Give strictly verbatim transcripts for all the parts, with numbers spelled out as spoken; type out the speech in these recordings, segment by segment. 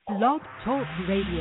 Blog Talk Radio.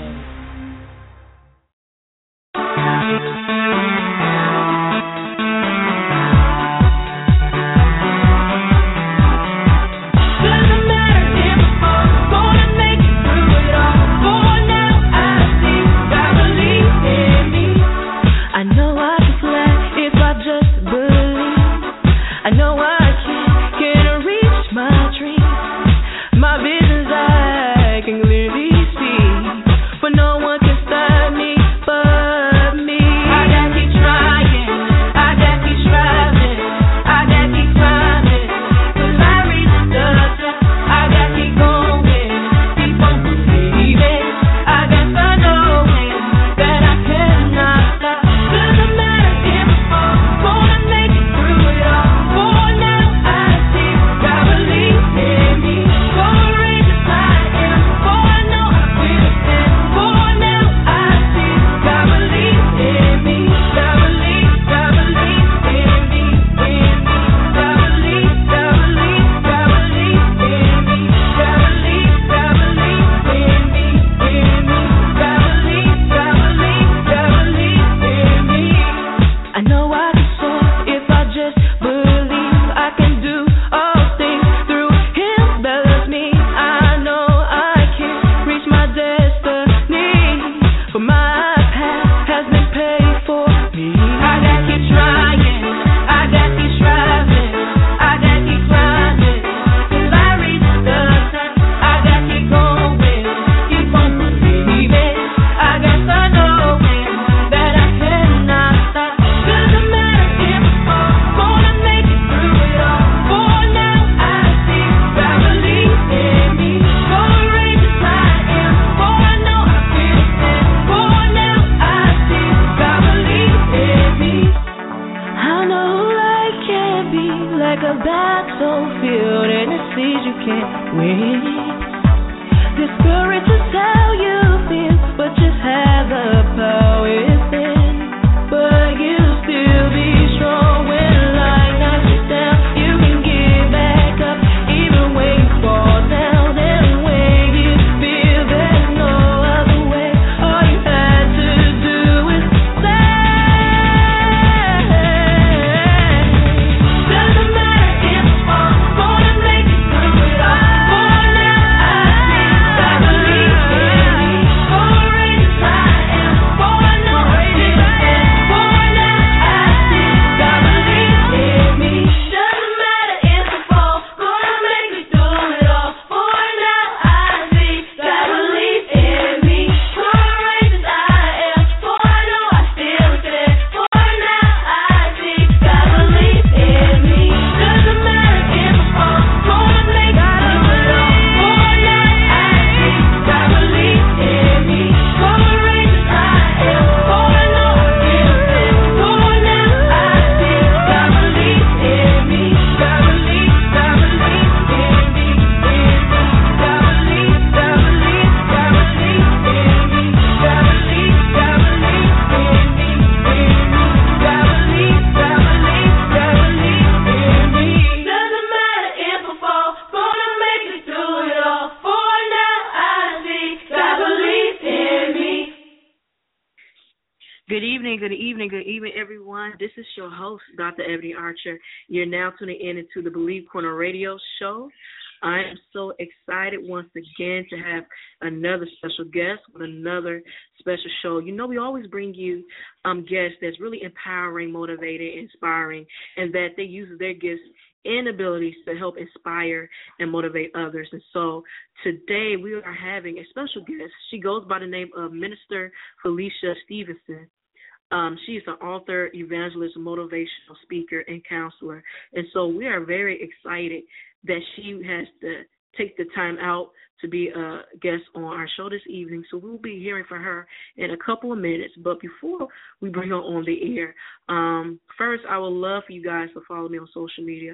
This is your host, Doctor Ebony Archer. You're now tuning in into the Believe Corner Radio Show. I am so excited once again to have another special guest with another special show. You know, we always bring you um, guests that's really empowering, motivating, inspiring, and that they use their gifts and abilities to help inspire and motivate others. And so today we are having a special guest. She goes by the name of Minister Felicia Stevenson. Um, she is an author, evangelist, motivational speaker, and counselor. And so we are very excited that she has to take the time out to be a guest on our show this evening. So we'll be hearing from her in a couple of minutes. But before we bring her on the air, um, first I would love for you guys to follow me on social media.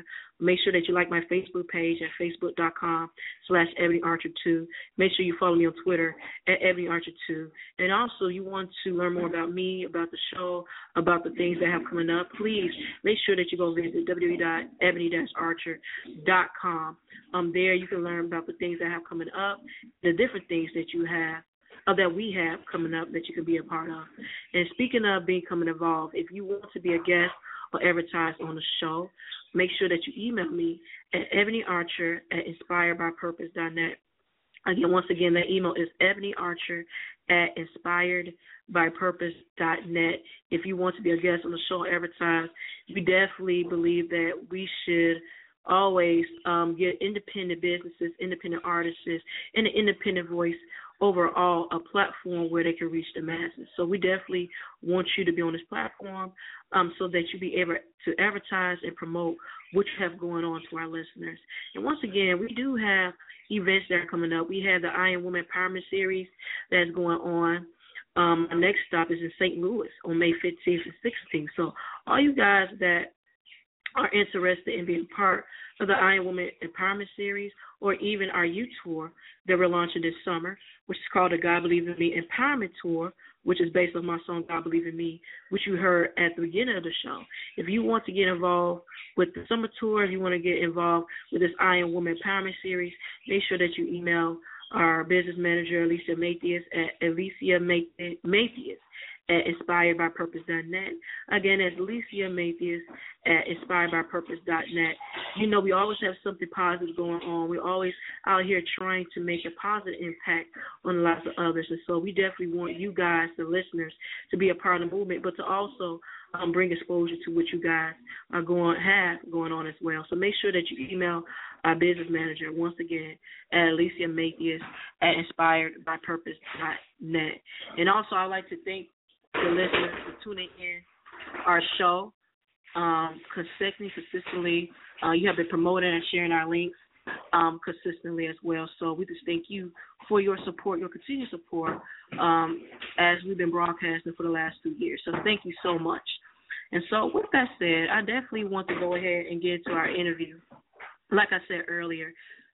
Make sure that you like my Facebook page at facebook.com slash Ebony Archer 2. Make sure you follow me on Twitter at Ebony Archer two. And also, you want to learn more about me, about the show, about the things that have coming up, please make sure that you go visit w w w dot ebony dash archer dot com. Um, there you can learn about the things that have coming up, the different things that you have, uh, that we have coming up that you can be a part of. And speaking of becoming involved, if you want to be a guest or advertise on the show, make sure that you email me at ebonyarcher at inspired by purpose dot net. Again, once again, that email is ebonyarcher at inspired by purpose dot net. If you want to be a guest on the show or advertise, we definitely believe that we should always um, get independent businesses, independent artists, and an independent voice overall a platform where they can reach the masses. So we definitely want you to be on this platform um, so that you be able to advertise and promote what you have going on to our listeners. And once again, we do have events that are coming up. We have the I Am Woman Empowerment Series that's going on. Um, our next stop is in Saint Louis on May fifteenth and sixteenth. So all you guys that are interested in being part of the I Am Woman Empowerment Series or even our youth tour that we're launching this summer, which is called the God Believe in Me Empowerment Tour, which is based on my song God Believe in Me, which you heard at the beginning of the show. If you want to get involved with the summer tour, if you want to get involved with this I Am Woman Empowerment Series, make sure that you email our business manager, Alicia Mathias, at Alicia Mathias at inspired by purpose dot net. Again, that's Alicia Mathias at inspired by purpose dot net. You know, we always have something positive going on. We're always out here trying to make a positive impact on the lives of others. And so we definitely want you guys, the listeners, to be a part of the movement, but to also um, bring exposure to what you guys are going have going on as well. So make sure that you email our business manager, once again, at Alicia Mathias at inspired by purpose dot net. And also, I'd like to thank the listeners for tuning in our show um, consistently, consistently. Uh, you have been promoting and sharing our links um, consistently as well. So we just thank you for your support, your continued support um, as we've been broadcasting for the last two years. So thank you so much. And so with that said, I definitely want to go ahead and get into our interview. Like I said earlier,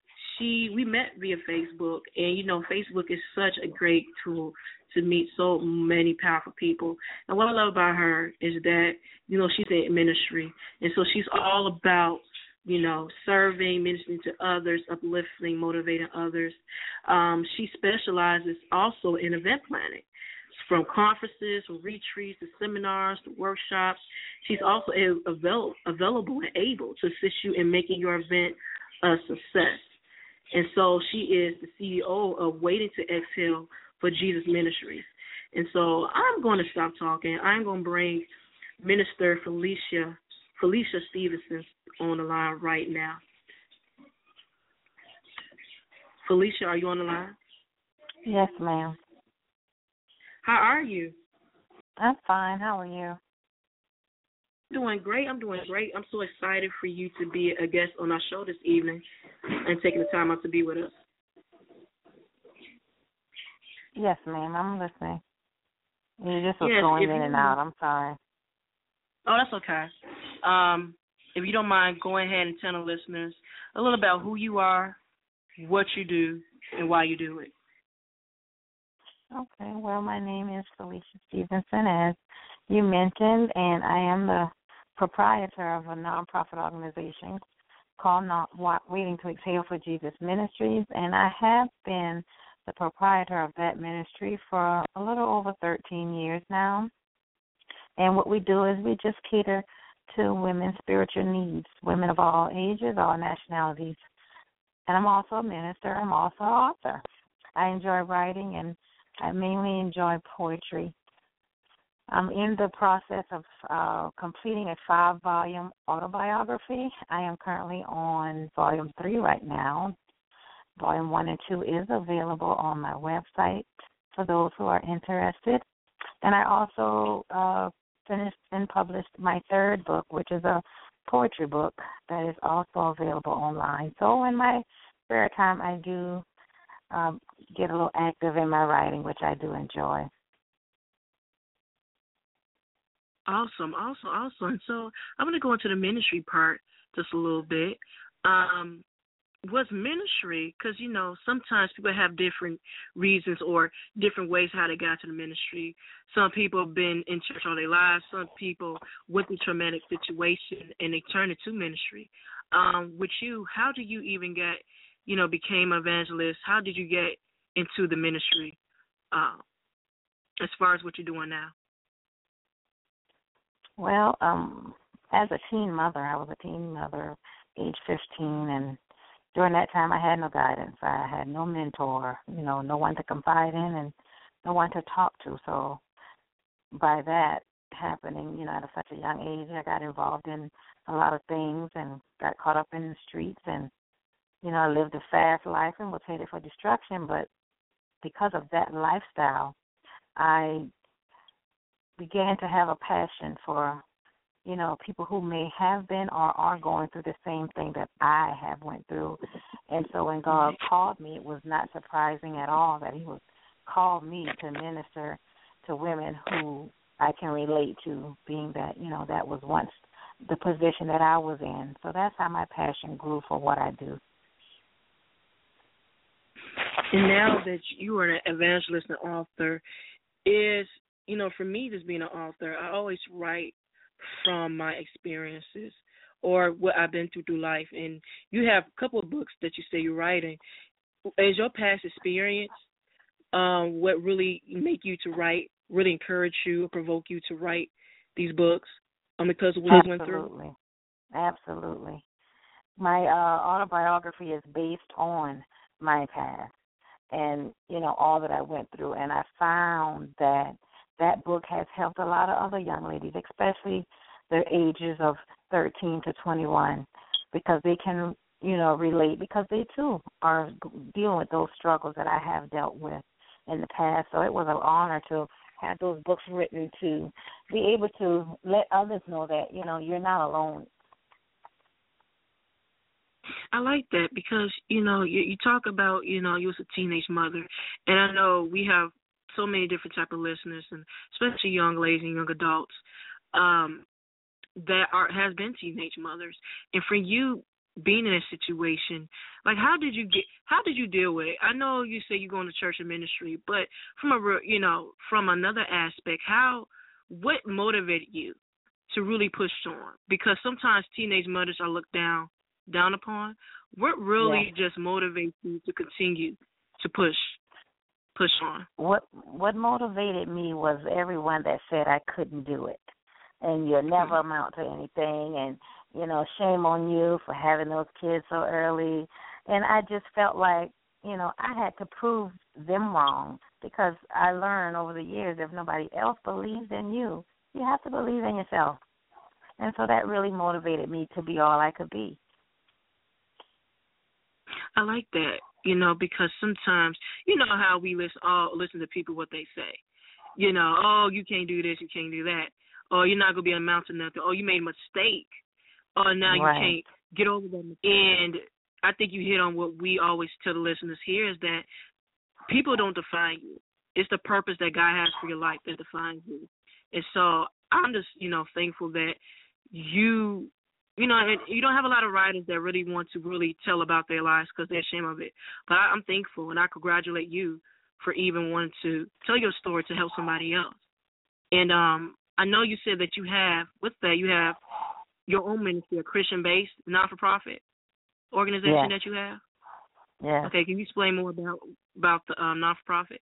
she we met via Facebook, and, you know, Facebook is such a great tool to meet so many powerful people. And what I love about her is that, you know, she's in ministry, and so she's all about, you know, serving, ministering to others, uplifting, motivating others. Um, she specializes also in event planning, from conferences, from retreats, to seminars, to workshops. She's also avail- available and able to assist you in making your event a success. And so she is the C E O of Waiting to Exhale for Jesus Ministries. And so I'm going to stop talking. I'm going to bring Minister Felicia, Felicia Stevenson on the line right now. Felicia, are you on the line? Yes, ma'am. How are you? I'm fine. How are you? Doing great. I'm doing great. I'm so excited for you to be a guest on our show this evening and taking the time out to be with us. Yes, ma'am. I'm listening. You just was yes, going in you, and out. I'm sorry. Oh, that's okay. Um, if you don't mind, go ahead and tell the listeners a little about who you are, what you do, and why you do it. Okay. Well, my name is Felicia Stevenson, as you mentioned, and I am the proprietor of a nonprofit organization called Not Waiting to Exhale for Jesus Ministries, and I have been the proprietor of that ministry for a little over thirteen years now. And what we do is we just cater to women's spiritual needs, women of all ages, all nationalities. And I'm also a minister. I'm also an author. I enjoy writing, and I mainly enjoy poetry. I'm in the process of uh, completing a five-volume autobiography. I am currently on volume three right now. Volume one and two is available on my website for those who are interested. And I also uh, finished and published my third book, which is a poetry book that is also available online. So in my spare time, I do um, get a little active in my writing, which I do enjoy. Awesome, awesome, awesome. So I'm going to go into the ministry part. just a little bit. Um, was ministry, because, you know, sometimes people have different reasons or different ways how they got to the ministry. Some people have been in church all their lives. Some people went through traumatic situation and they turned into ministry. Um, with you, how did you even get, you know, became an evangelist? How did you get into the ministry uh, as far as what you're doing now? Well, um, as a teen mother, I was a teen mother, age fifteen, and during that time I had no guidance. I had no mentor, you know, no one to confide in and no one to talk to. So by that happening, you know, at such a young age, I got involved in a lot of things and got caught up in the streets, and, you know, I lived a fast life and was headed for destruction. But because of that lifestyle, I began to have a passion for, you know, people who may have been or are going through the same thing that I have went through. And so when God called me, it was not surprising at all that he would call me to minister to women who I can relate to, being that, you know, that was once the position that I was in. So that's how my passion grew for what I do. And now that you are an evangelist and author, is, you know, for me, just being an author, I always write from my experiences or what I've been through through life. And you have a couple of books that you say you're writing. Is your past experience um, what really make you to write, really encourage you or provoke you to write these books um, because of what you went through? Absolutely. Absolutely. My uh, autobiography is based on my past and, you know, all that I went through. And I found that that book has helped a lot of other young ladies, especially the ages of thirteen to twenty-one, because they can, you know, relate, because they, too, are dealing with those struggles that I have dealt with in the past. So it was an honor to have those books written to be able to let others know that, you know, you're not alone. I like that because, you know, you, you talk about, you know, you was a teenage mother, and I know we have so many different type of listeners, and especially young ladies and young adults um, that are has been teenage mothers. And for you being in a situation, like how did you get, how did you deal with it? I know you say you're going to church and ministry, but from a, you know, from another aspect, how, what motivated you to really push on? Because sometimes teenage mothers are looked down down upon. What really Yeah. just motivates you to continue to push? Push on. What what motivated me was everyone that said I couldn't do it, and you'll never amount to anything, and, you know, shame on you for having those kids so early. And I just felt like, you know, I had to prove them wrong, because I learned over the years if nobody else believes in you, you have to believe in yourself. And so that really motivated me to be all I could be. I like that, you know, because sometimes, you know how we listen, all listen to people, what they say. You know, oh, you can't do this, you can't do that. Or you're not going to be amount to nothing. Oh, you made a mistake. Or now Right. you can't get over that. And I think you hit on what we always tell the listeners here is that people don't define you. It's the purpose that God has for your life that defines you. And so I'm just, you know, thankful that you, you know, and you don't have a lot of writers that really want to really tell about their lives because they're ashamed of it. But I, I'm thankful, and I congratulate you for even wanting to tell your story to help somebody else. And um, I know you said that you have, with that, you have your own ministry, a Christian-based, not-for-profit organization Yes. that you have? Yeah. Okay, can you explain more about, about the um, not-for-profit?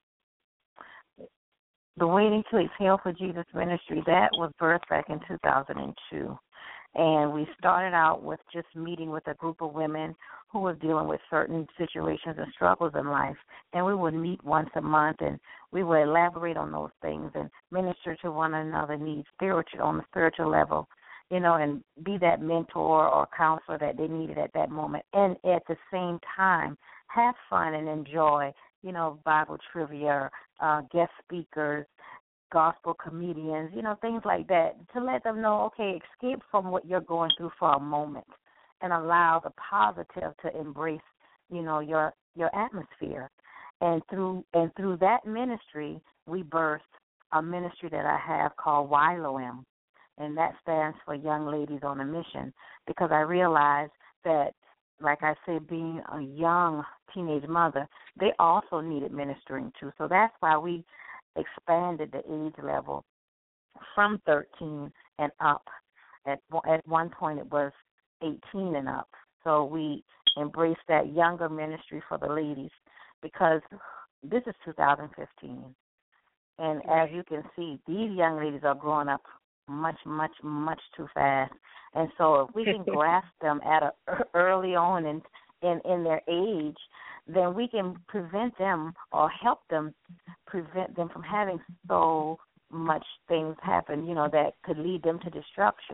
The Waiting to Exhale for Jesus ministry, that was birthed back in two thousand two. And we started out with just meeting with a group of women who were dealing with certain situations and struggles in life. And we would meet once a month, and we would elaborate on those things and minister to one another needs spiritual on the spiritual level, you know, and be that mentor or counselor that they needed at that moment. And at the same time, have fun and enjoy, you know, Bible trivia, uh, guest speakers, gospel comedians, you know, things like that, to let them know, okay, escape from what you're going through for a moment and allow the positive to embrace, you know, your your atmosphere. And through and through that ministry, we birthed a ministry that I have called Y L O M. and that stands for Young Ladies on a Mission, because I realized that, like I said, being a young teenage mother, they also needed ministering to. So that's why we expanded the age level from thirteen and up. At at one point it was eighteen and up. So we embraced that younger ministry for the ladies, because this is two thousand fifteen. And as you can see, these young ladies are growing up much, much, much too fast. And so if we can grasp them at a early on in, in, in their age, then we can prevent them or help them prevent them from having so much things happen, you know, that could lead them to destruction.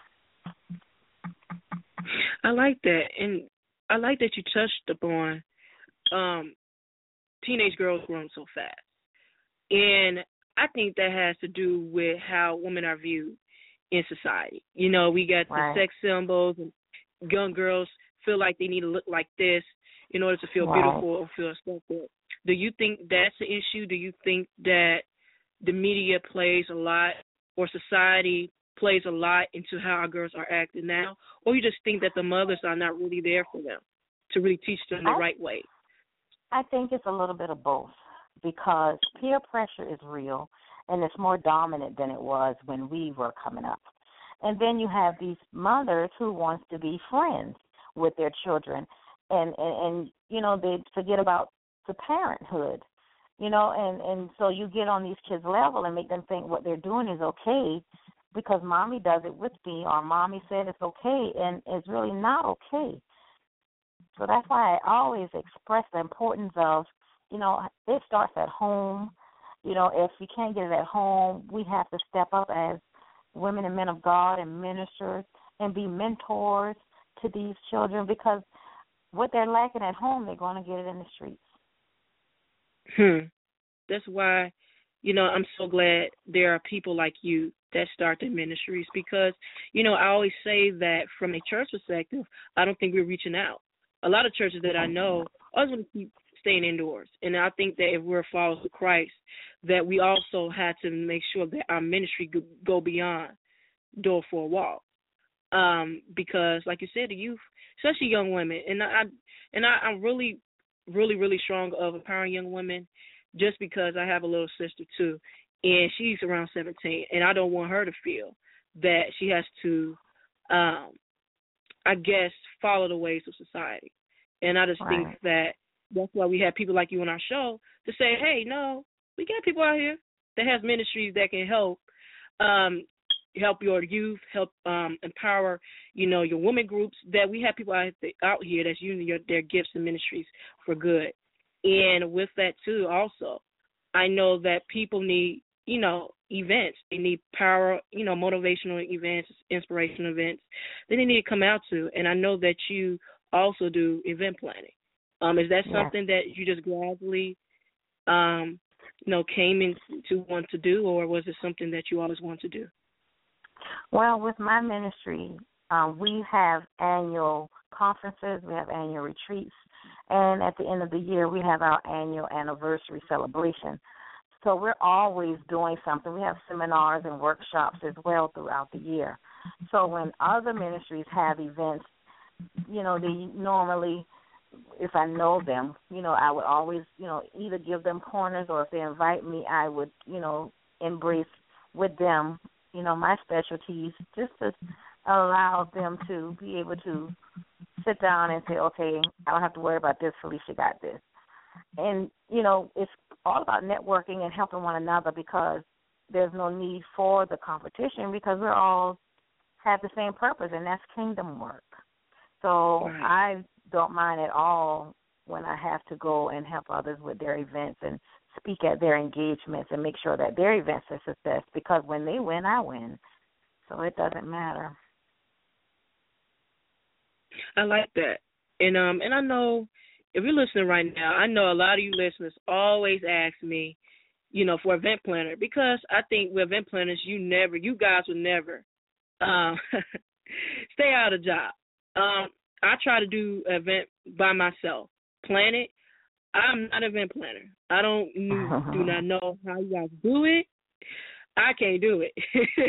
I like that. And I like that you touched upon um, teenage girls growing so fast. And I think that has to do with how women are viewed in society. You know, we got right. the sex symbols, and young girls feel like they need to look like this in order to feel right. beautiful or feel accepted. Do you think that's an issue? Do you think that the media plays a lot, or society plays a lot into how our girls are acting now? Or you just think that the mothers are not really there for them to really teach them the I, right way? I think it's a little bit of both, because peer pressure is real, and it's more dominant than it was when we were coming up. And then you have these mothers who wants to be friends with their children, and, and, and you know, they forget about the parenthood, you know, and, and so you get on these kids' level and make them think what they're doing is okay because mommy does it with me, or mommy said it's okay, and it's really not okay. So that's why I always express the importance of, you know, it starts at home. You know, if you can't get it at home, we have to step up as women and men of God and ministers and be mentors to these children, because what they're lacking at home, they're going to get it in the streets. Hmm. That's why, you know, I'm so glad there are people like you that start their ministries, because, you know, I always say that from a church perspective, I don't think we're reaching out. A lot of churches that I know always want to keep staying indoors. And I think that if we're followers of Christ, that we also have to make sure that our ministry go beyond door for a wall. Um, because, like you said, the youth, especially young women, and I and I, I'm really, really, really strong of empowering young women, just because I have a little sister too, and she's around seventeen, and I don't want her to feel that she has to, um, I guess, follow the ways of society. And I just right. think that that's why we have people like you on our show to say, hey, no, we got people out here that has ministries that can help um, help your youth, help um, empower, you know, your women groups, that we have people out, out here that's using your, their gifts and ministries for good. And with that, too, also, I know that people need, you know, events. They need power, you know, motivational events, inspirational events that they need to come out to. And I know that you also do event planning. Um, is that something yeah. that you just gradually, um, you know, came into want to do, or was it something that you always want to do? Well, with my ministry, um, we have annual conferences, we have annual retreats, and at the end of the year, we have our annual anniversary celebration. So we're always doing something. We have seminars and workshops as well throughout the year. So when other ministries have events, you know, they normally, if I know them, you know, I would always, you know, either give them corners, or if they invite me, I would, you know, embrace with them, you know, my specialties, just to allow them to be able to sit down and say, okay, I don't have to worry about this, Felicia got this. And, you know, it's all about networking and helping one another, because there's no need for the competition, because we're all have the same purpose, and that's kingdom work. So right. I don't mind at all when I have to go and help others with their events and speak at their engagements and make sure that their events are a success, because when they win, I win. So it doesn't matter. I like that. And um and I know if you're listening right now, I know a lot of you listeners always ask me, you know, for event planner, because I think with event planners, you never, you guys will never um, stay out of a job. Um, I try to do an event by myself, plan it. I'm not an event planner. I don't do not know how you guys do it. I can't do it.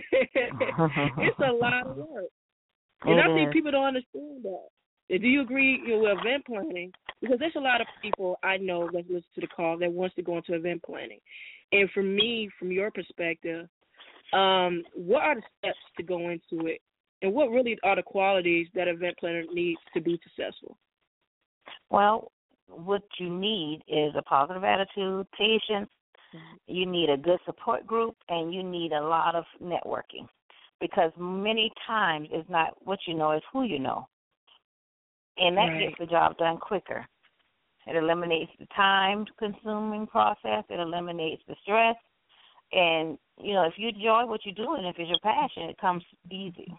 It's a lot of work. And It I think is. people don't understand that. Do you agree, you know, with event planning? Because there's a lot of people I know that listen to the call that wants to go into event planning. And for me, from your perspective, um, what are the steps to go into it? And what really are the qualities that an event planner needs to be successful? Well, what you need is a positive attitude, patience. You need a good support group, and you need a lot of networking. Because many times it's not what you know, it's who you know. And that Right. gets the job done quicker. It eliminates the time-consuming process. It eliminates the stress. And, you know, if you enjoy what you're doing, if it's your passion, it comes easy.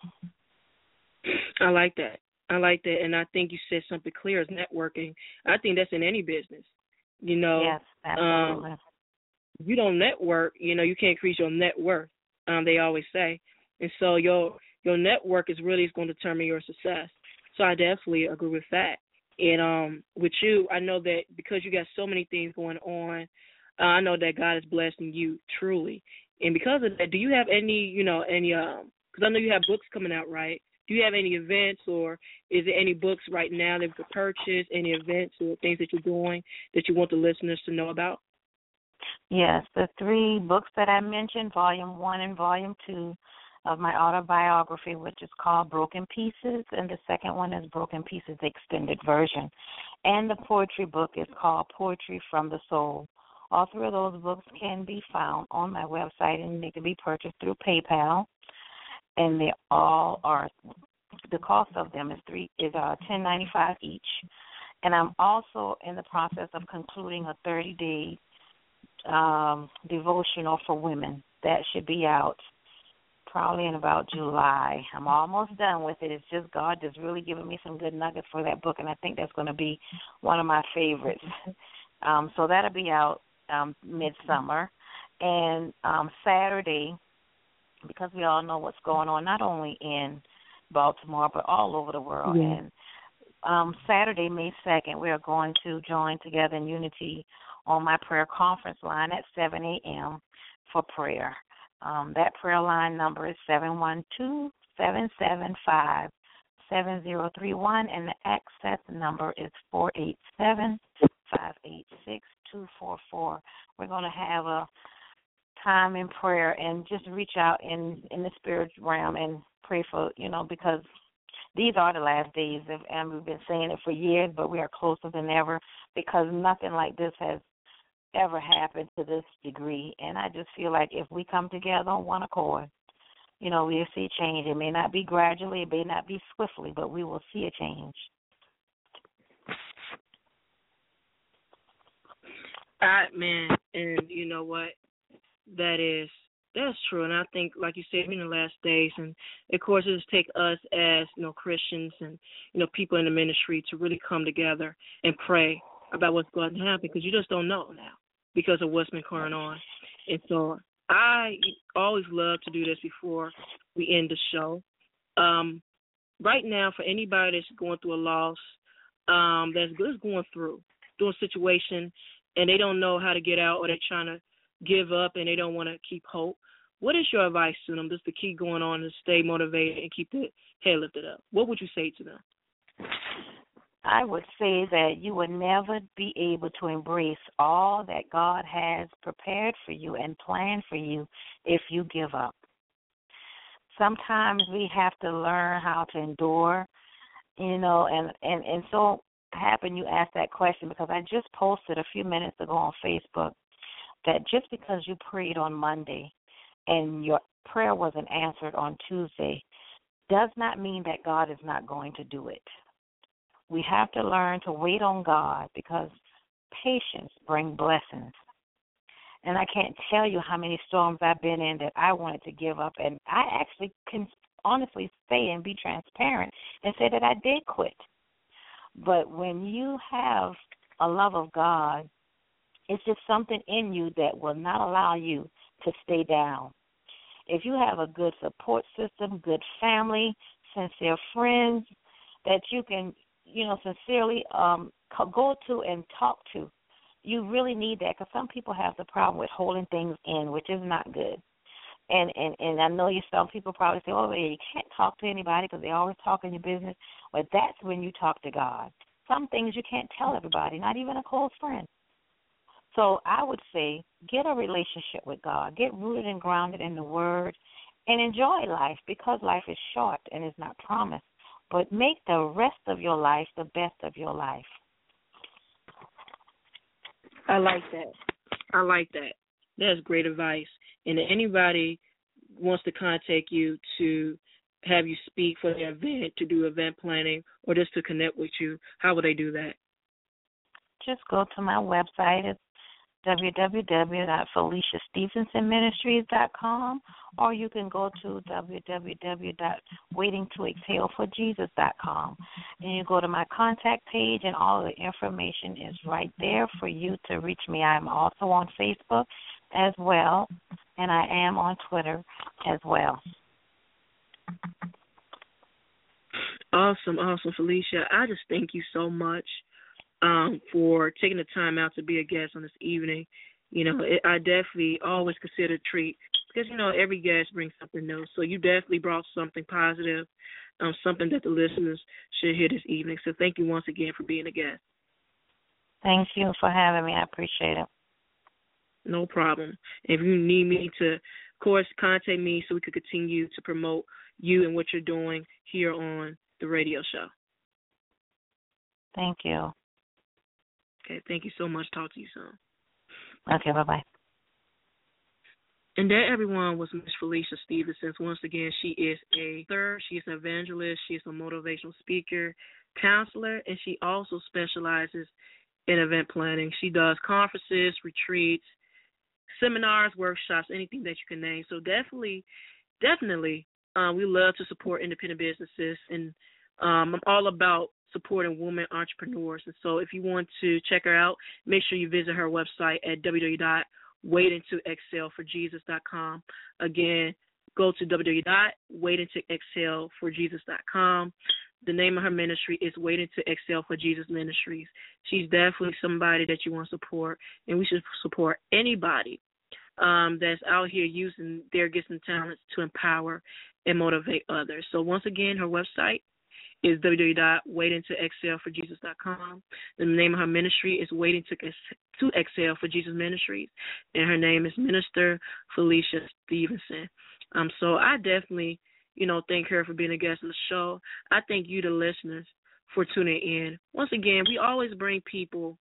I like that. I like that. And I think you said something clear as networking. I think that's in any business. You know, Yes, absolutely. Um, if you don't network, you know, you can't increase your net worth, um, they always say. And so your your network is really going to determine your success. So I definitely agree with that. And um, with you, I know that because you got so many things going on, uh, I know that God is blessing you truly. And because of that, do you have any, you know, any, um, because I know you have books coming out, right? Do you have any events, or is there any books right now that you could purchase, any events or things that you're doing that you want the listeners to know about? Yes, the three books that I mentioned, Volume one and Volume two of my autobiography, which is called Broken Pieces, and the second one is Broken Pieces, the extended version. And the poetry book is called Poetry from the Soul. All three of those books can be found on my website, and they can be purchased through PayPal. And they all are, the cost of them is three is uh ten ninety five each. And I'm also in the process of concluding a thirty day um, devotional for women that should be out probably in about July. I'm almost done with it. It's just God just really giving me some good nuggets for that book, and I think that's going to be one of my favorites. Um, so that'll be out um, midsummer. And um, Saturday, because we all know what's going on, not only in Baltimore, but all over the world. Yeah. And um, Saturday, May second, we are going to join together in unity on my prayer conference line at seven a.m. for prayer. Um, that prayer line number is seven one two, seven seven five, seven zero three one, and the access number is four eight seven, five eight six, two four four. We're going to have a time in prayer and just reach out in, in the spirit realm and pray for, you know, because these are the last days, of, and we've been saying it for years, but we are closer than ever because nothing like this has ever happened to this degree. And I just feel like if we come together on one accord, you know, we'll see change. It may not be gradually, it may not be swiftly, but we will see a change. I, man, and you know what? That is, that's true. And I think, like you said, we're in the last days. And, of course, it just take us as, you know, Christians and, you know, people in the ministry to really come together and pray about what's going to happen, because you just don't know now because of what's been going on. And so I always love to do this before we end the show. Um, right now, for anybody that's going through a loss, um, that's just going through, through a situation, and they don't know how to get out, or they're trying to give up and they don't want to keep hope, what is your advice to them just to keep going on and stay motivated and keep the head lifted up? What would you say to them? I would say that you will never be able to embrace all that God has prepared for you and planned for you if you give up. Sometimes we have to learn how to endure, you know, and, and, and so happen you asked that question because I just posted a few minutes ago on Facebook that just because you prayed on Monday and your prayer wasn't answered on Tuesday does not mean that God is not going to do it. We have to learn to wait on God because patience brings blessings. And I can't tell you how many storms I've been in that I wanted to give up, and I actually can honestly say and be transparent and say that I did quit. But when you have a love of God, it's just something in you that will not allow you to stay down. If you have a good support system, good family, sincere friends that you can, you know, sincerely um, go to and talk to, you really need that because some people have the problem with holding things in, which is not good. And, and, and I know you some people probably say, oh, well, you can't talk to anybody because they're always talking your business. But that's when you talk to God. Some things you can't tell everybody, not even a close friend. So I would say get a relationship with God. Get rooted and grounded in the Word and enjoy life because life is short and is not promised. But make the rest of your life the best of your life. I like that. I like that. That's great advice. And if anybody wants to contact you to have you speak for their event, to do event planning, or just to connect with you, how would they do that? Just go to my website. It's w w w dot felicia stevenson ministries dot com, or you can go to w w w dot waiting to exhale for jesus dot com. And you go to my contact page, and all the information is right there for you to reach me. I'm also on Facebook as well, and I am on Twitter as well. Awesome, awesome, Felicia. I just thank you so much um, for taking the time out to be a guest on this evening. You know, it, I definitely always consider a treat because, you know, every guest brings something new. So you definitely brought something positive, um, something that the listeners should hear this evening. So thank you once again for being a guest. Thank you for having me. I appreciate it. No problem. If you need me to, of course, contact me so we could continue to promote you and what you're doing here on the radio show. Thank you. Okay, thank you so much. Talk to you soon. Okay, bye-bye. And that, everyone, was Miss Felicia Stevenson. Once again, she is a author, she is an evangelist, she is a motivational speaker, counselor, and she also specializes in event planning. She does conferences, retreats, seminars, workshops, anything that you can name. So definitely, definitely, uh, we love to support independent businesses, and um, I'm all about supporting women entrepreneurs. And so if you want to check her out, make sure you visit her website at w w w dot waiting to exhale for jesus dot com. Again, go to w w w dot waiting to exhale for jesus dot com. The name of her ministry is Waiting to Exhale for Jesus Ministries. She's definitely somebody that you want to support, and we should support anybody um, that's out here using their gifts and talents to empower and motivate others. So once again, her website is w w w dot waiting to exhale for jesus dot com. The name of her ministry is Waiting to, to Exhale for Jesus Ministries, and her name is Minister Felicia Stevenson. Um, so I definitely, you know, thank her for being a guest on the show. I thank you, the listeners, for tuning in. Once again, we always bring people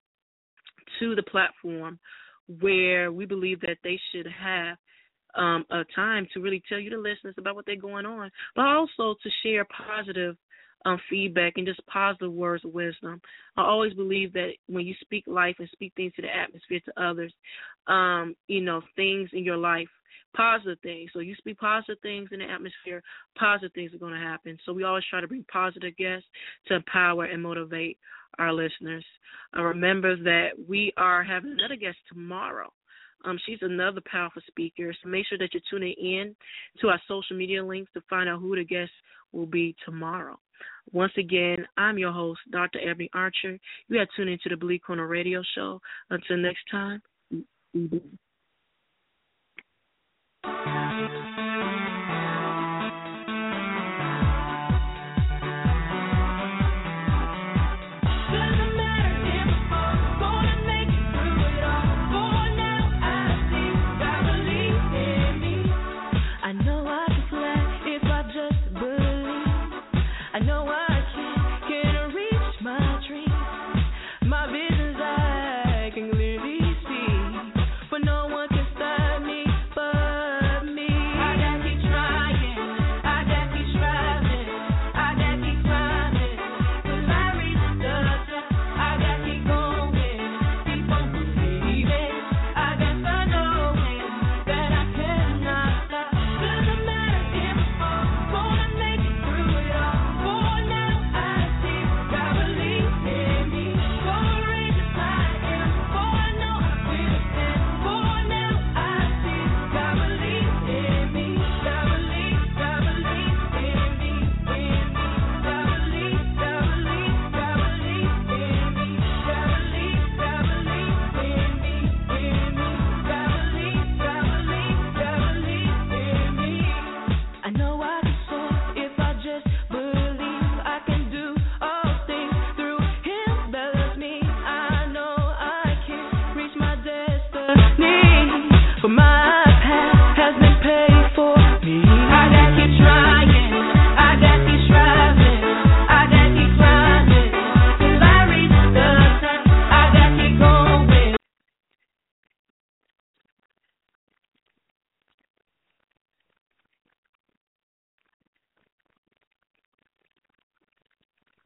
to the platform where we believe that they should have um, a time to really tell you, the listeners, about what they're going on, but also to share positive Um, feedback and just positive words of wisdom. I always believe that when you speak life and speak things to the atmosphere to others, um, you know, things in your life, positive things. So you speak positive things in the atmosphere, positive things are going to happen. So we always try to bring positive guests to empower and motivate our listeners. Uh, remember that we are having another guest tomorrow. Um, she's another powerful speaker. So make sure that you're tuning in to our social media links to find out who the guest will be tomorrow. Once again, I'm your host, Doctor Ebony Archer. You are tuned into the Believe Corner Radio Show. Until next time, be blessed. No one can stop me but me. for my